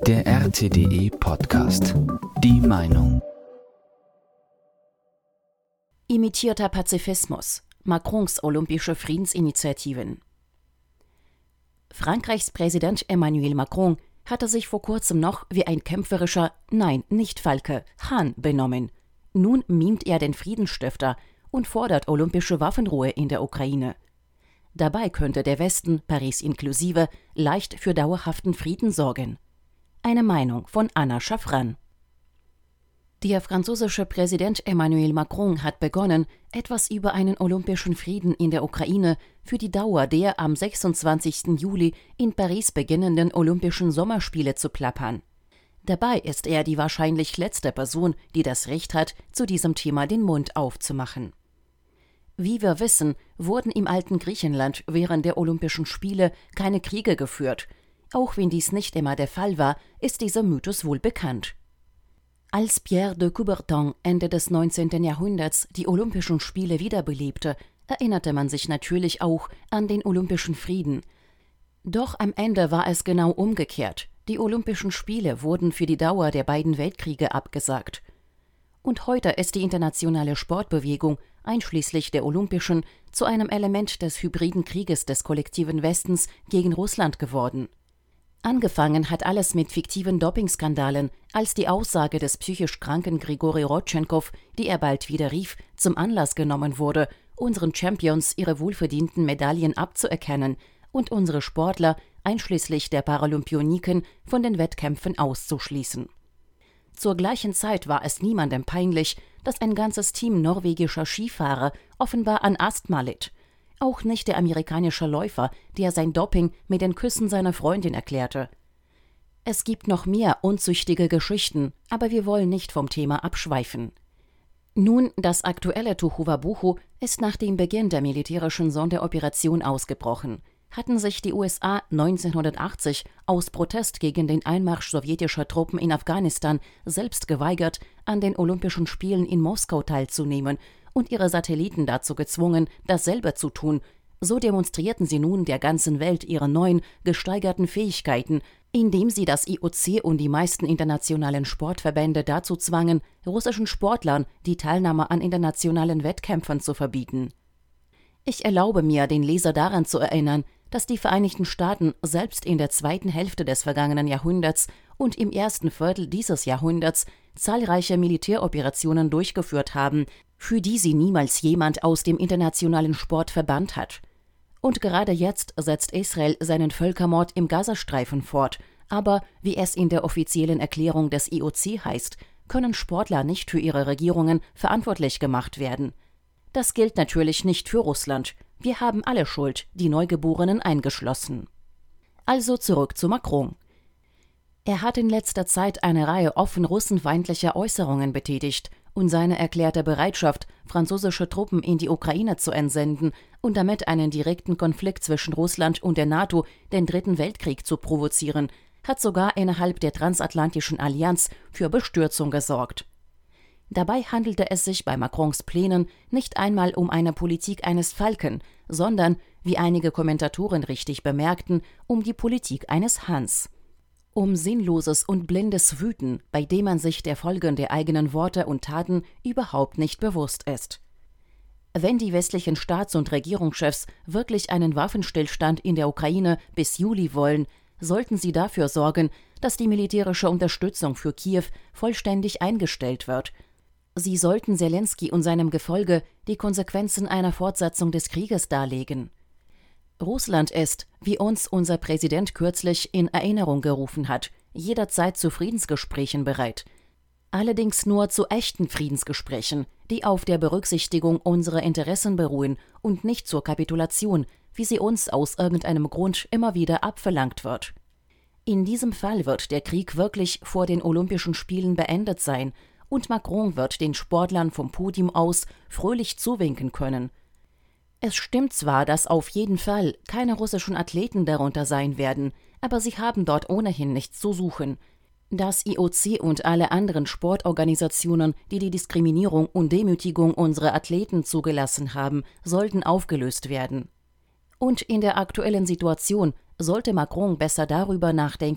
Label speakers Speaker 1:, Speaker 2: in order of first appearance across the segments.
Speaker 1: Der RTDE-Podcast. Die Meinung.
Speaker 2: Imitierter Pazifismus. Macrons olympische Friedensinitiativen. Frankreichs Präsident Emmanuel Macron hatte sich vor kurzem noch wie ein kämpferischer, nein, nicht Falke, Hahn benommen. Nun mimt er den Friedensstifter und fordert olympische Waffenruhe in der Ukraine. Dabei könnte der Westen, Paris inklusive, leicht für dauerhaften Frieden sorgen. Eine Meinung von Anna Schaffran. Der französische Präsident Emmanuel Macron hat begonnen, etwas über einen olympischen Frieden in der Ukraine für die Dauer der am 26. Juli in Paris beginnenden Olympischen Sommerspiele zu plappern. Dabei ist er die wahrscheinlich letzte Person, die das Recht hat, zu diesem Thema den Mund aufzumachen. Wie wir wissen, wurden im alten Griechenland während der Olympischen Spiele keine Kriege geführt. Auch wenn dies nicht immer der Fall war, ist dieser Mythos wohl bekannt. Als Pierre de Coubertin Ende des 19. Jahrhunderts die Olympischen Spiele wiederbelebte, erinnerte man sich natürlich auch an den Olympischen Frieden. Doch am Ende war es genau umgekehrt. Die Olympischen Spiele wurden für die Dauer der beiden Weltkriege abgesagt. Und heute ist die internationale Sportbewegung, einschließlich der Olympischen, zu einem Element des hybriden Krieges des kollektiven Westens gegen Russland geworden. Angefangen hat alles mit fiktiven Dopingskandalen, als die Aussage des psychisch kranken Grigori Rodtschenkow, die er bald widerrief, zum Anlass genommen wurde, unseren Champions ihre wohlverdienten Medaillen abzuerkennen und unsere Sportler, einschließlich der Paralympioniken, von den Wettkämpfen auszuschließen. Zur gleichen Zeit war es niemandem peinlich, dass ein ganzes Team norwegischer Skifahrer offenbar an Asthma litt. Auch nicht der amerikanische Läufer, der sein Doping mit den Küssen seiner Freundin erklärte. Es gibt noch mehr unzüchtige Geschichten, aber wir wollen nicht vom Thema abschweifen. Nun, das aktuelle Tohuwabohu ist nach dem Beginn der militärischen Sonderoperation ausgebrochen. Hatten sich die USA 1980 aus Protest gegen den Einmarsch sowjetischer Truppen in Afghanistan selbst geweigert, an den Olympischen Spielen in Moskau teilzunehmen und ihre Satelliten dazu gezwungen, dasselbe zu tun, so demonstrierten sie nun der ganzen Welt ihre neuen, gesteigerten Fähigkeiten, indem sie das IOC und die meisten internationalen Sportverbände dazu zwangen, russischen Sportlern die Teilnahme an internationalen Wettkämpfen zu verbieten. Ich erlaube mir, den Leser daran zu erinnern, dass die Vereinigten Staaten selbst in der zweiten Hälfte des vergangenen Jahrhunderts und im ersten Viertel dieses Jahrhunderts zahlreiche Militäroperationen durchgeführt haben, für die sie niemals jemand aus dem internationalen Sport verbannt hat. Und gerade jetzt setzt Israel seinen Völkermord im Gazastreifen fort, aber, wie es in der offiziellen Erklärung des IOC heißt, können Sportler nicht für ihre Regierungen verantwortlich gemacht werden. Das gilt natürlich nicht für Russland. Wir haben alle Schuld, die Neugeborenen eingeschlossen. Also zurück zu Macron. Er hat in letzter Zeit eine Reihe offen russenfeindlicher Äußerungen betätigt und seine erklärte Bereitschaft, französische Truppen in die Ukraine zu entsenden und damit einen direkten Konflikt zwischen Russland und der NATO, den Dritten Weltkrieg, zu provozieren, hat sogar innerhalb der transatlantischen Allianz für Bestürzung gesorgt. Dabei handelte es sich bei Macrons Plänen nicht einmal um eine Politik eines Falken, sondern, wie einige Kommentatoren richtig bemerkten, um die Politik eines Hahns. Um sinnloses und blindes Wüten, bei dem man sich der Folgen der eigenen Worte und Taten überhaupt nicht bewusst ist. Wenn die westlichen Staats- und Regierungschefs wirklich einen Waffenstillstand in der Ukraine bis Juli wollen, sollten sie dafür sorgen, dass die militärische Unterstützung für Kiew vollständig eingestellt wird. Sie sollten Selenskyj und seinem Gefolge die Konsequenzen einer Fortsetzung des Krieges darlegen. Russland ist, wie uns unser Präsident kürzlich in Erinnerung gerufen hat, jederzeit zu Friedensgesprächen bereit. Allerdings nur zu echten Friedensgesprächen, die auf der Berücksichtigung unserer Interessen beruhen und nicht zur Kapitulation, wie sie uns aus irgendeinem Grund immer wieder abverlangt wird. In diesem Fall wird der Krieg wirklich vor den Olympischen Spielen beendet sein, und Macron wird den Sportlern vom Podium aus fröhlich zuwinken können. Es stimmt zwar, dass auf jeden Fall keine russischen Athleten darunter sein werden, aber sie haben dort ohnehin nichts zu suchen. Das IOC und alle anderen Sportorganisationen, die die Diskriminierung und Demütigung unserer Athleten zugelassen haben, sollten aufgelöst werden. Und in der aktuellen Situation sollte Macron besser darüber nachdenken,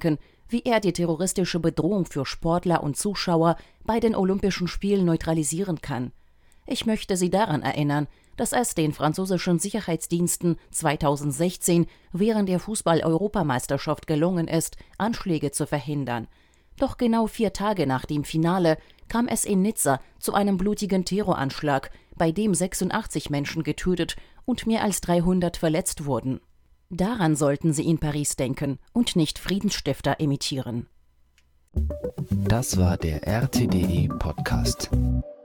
Speaker 2: wie er die terroristische Bedrohung für Sportler und Zuschauer bei den Olympischen Spielen neutralisieren kann. Ich möchte Sie daran erinnern, dass es den französischen Sicherheitsdiensten 2016 während der Fußball-Europameisterschaft gelungen ist, Anschläge zu verhindern. Doch genau 4 Tage nach dem Finale kam es in Nizza zu einem blutigen Terroranschlag, bei dem 86 Menschen getötet und mehr als 300 verletzt wurden. Daran sollten Sie in Paris denken und nicht Friedensstifter imitieren.
Speaker 1: Das war der RTDE Podcast.